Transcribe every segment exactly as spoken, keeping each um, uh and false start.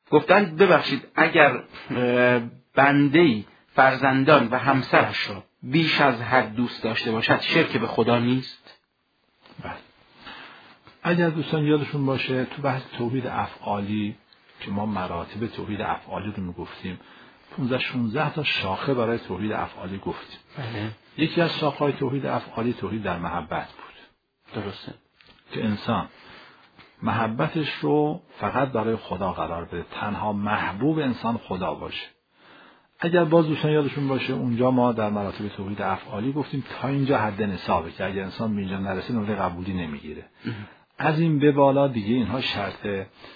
گفتن ببخشید اگر بنده‌ای فرزندان و همسرش را بیش از حد دوست داشته باشد شرک به خدا نیست؟ بله. اگر دوستان یادشون باشه تو بحث توحید افعالی که ما مراتب توحید افعالی رو میگفتیم پانزده شانزده تا شاخه برای توحید افعالی گفتیم. بله. یکی از شاخه‌های توحید افعالی توحید در محبت بود. درسته. که انسان محبتش رو فقط برای خدا قرار بده، تنها محبوب انسان خدا باشه. اگر باز دوستان یادشون باشه اونجا ما در مراتب توحید افعالی گفتیم تا اینجا حد نصابه که اگر انسان به اینجا نرسه نمره قبولی نمیگیره. از این به بالا دیگه اینها شرط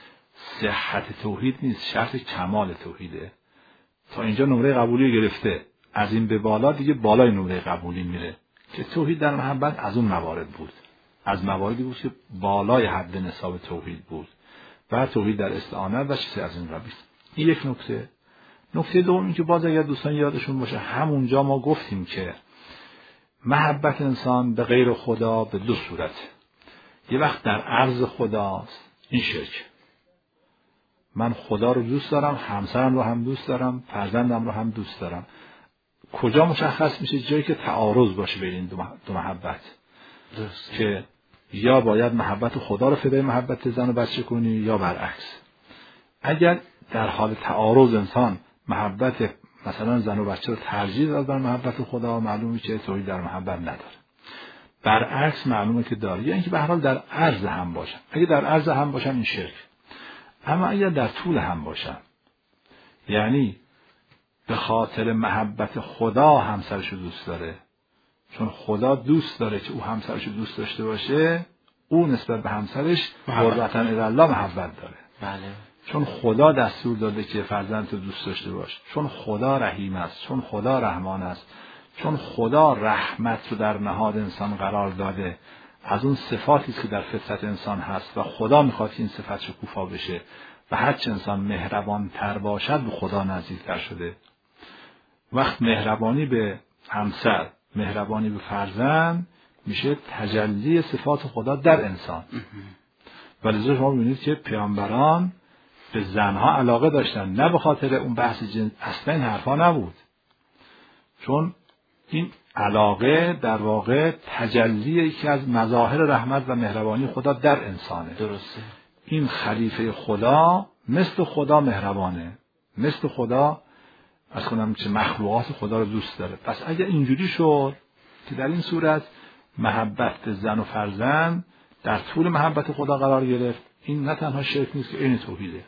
صحت توحید نیست، شرط کمال توحیده. تا اینجا نمره قبولی گرفته، از این به بالا دیگه بالای نمره قبولی میره که توحید در محبت از اون موارد بود، از مواردی بود که بالای حد نصاب توحید بود و توحید در استعانت و چیزی از این قبیل. این یک نکته. نکته دوم این که باز اگر دوستان یادشون باشه همونجا ما گفتیم که محبت انسان به غیر خدا به دو صورت. یه وقت در عرض خداست، این شرک. من خدا رو دوست دارم، همسرم رو هم دوست دارم، فرزندم رو هم دوست دارم. کجا مشخص میشه؟ جایی که تعارض باشه بین این دو محبت. درست. که یا باید محبت خدا رو فدای محبت زن و بچه کنی یا برعکس. اگر در حال تعارض انسان محبت مثلا زن و بچه رو ترجیح داد بر محبت خدا، معلومه که توحید در محبت نداره. برعکس معلومه که داره، یعنی که به هر حال در عرض هم باشن. اگه در عرض هم باشن این شرک. اما اگر در طول هم باشن، یعنی به خاطر محبت خدا همسرش رو دوست داره، چون خدا دوست داره که او همسرش رو دوست داشته باشه، او نسبت به همسرش قربتاً الی محبت داره. بله. چون خدا دستور داده که فرزندت رو دوست داشته باش، چون خدا رحیم است، چون خدا رحمان است، چون خدا رحمت رو در نهاد انسان قرار داده، از اون صفاتی که در فطرت انسان هست و خدا میخواد که این صفت شکوفا بشه و هر چه انسان مهربان تر باشد به خدا نزدیکتر شده. وقت مهربانی به همسر، مهربانی به فرزند میشه تجلی صفات خدا در انسان. ولی شما میبینید که پیامبران به زنها علاقه داشتن، نه به خاطر اون بحث جنس، اصلا این حرفا نبود، چون این علاقه در واقع تجلی یکی از مظاهر رحمت و مهربانی خدا در انسانه. درسته. این خلیفه خدا مثل خدا مهربانه، مثل خدا از کنم چه مخلوقات خدا رو دوست داره. پس اگر اینجوری شد که در این صورت محبت به زن و فرزند در طول محبت خدا قرار گرفت، این نه تنها شرک نیست که این توحیده.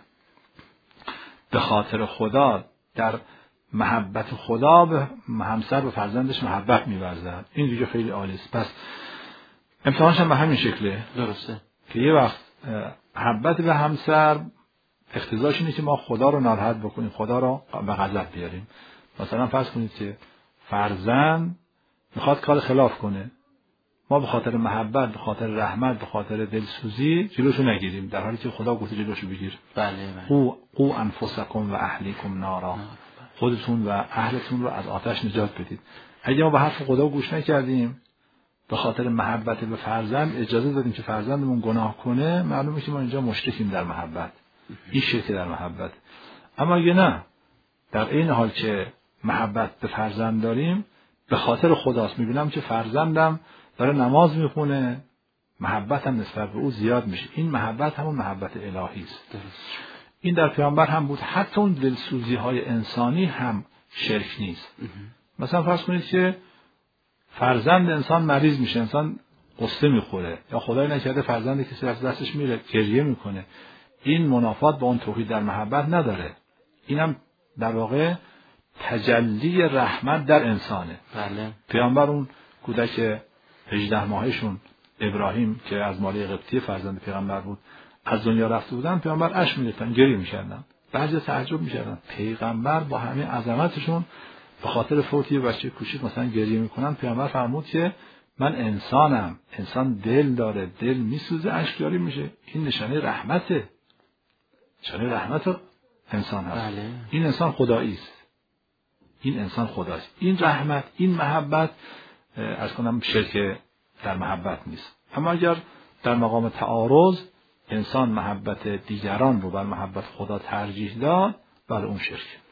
به خاطر خدا در محبت خدا به همسر و فرزندش محبت می‌ورزد، این دیگه خیلی عالی است. پس امتحانش هم به همین شکله. درسته. که یه وقت محبت به همسر اقتضاش اینه که ما خدا رو ناراحت بکنیم، خدا رو به غضب بیاریم. مثلا فرض کنید که فرزند میخواد کار خلاف کنه، ما به خاطر محبت، به خاطر رحمت، به خاطر دلسوزی جلوشو نگیریم، در حالی که خدا گفته جلوشو بگیر. بله بله. قو قو انفسکم و اهلیکم نارا، خودتون و اهلتون رو از آتش نجات بدید. اگه ما به حرف خدا گوش نکردیم، به خاطر محبت به فرزند اجازه دادیم که فرزندمون گناه کنه، معلومه که ما اینجا مشرکیم در محبت. این شرک در محبت. اما اگه نه، در این حال که محبت به فرزند داریم، به خاطر خداست، میبینم که فرزندم داره نماز میخونه، محبتم نسبت به او زیاد میشه. این محبت همون محبت الهی است. این در پیامبر هم بود. حتی اون دلسوزی های انسانی هم شرک نیست. مثلا فرض کنید که فرزند انسان مریض میشه، انسان قصه میخوره، یا خدای نکرده فرزند کسی از دستش میره گریه میکنه، این منافات با اون توحید در محبت نداره. اینم در واقع تجلی رحمت در انسانه. بله. پیامبر اون کودک هجده ماهشون ابراهیم که از مالی قبطی فرزند پیغمبر بود از دنیا رفته بودن، پیامبر اشک می‌ریختن، گریه می‌کردن. بعضی تعجب می‌کردن پیغمبر با همه عظمتشون به خاطر فوتی بچه کوچیک مثلا گریه می‌کنن. پیامبر فرمود که من انسانم، انسان دل داره، دل می‌سوزه، اشک جاری میشه. این نشانه رحمته، نشانه رحمت انسان هست. بله. این انسان خدایی است، این انسان خداست. این رحمت، این محبت از کنم شرک در محبت نیست. اما اگر در مقام تعارض انسان محبت دیگران رو بر محبت خدا ترجیح داد، بله اون شرک.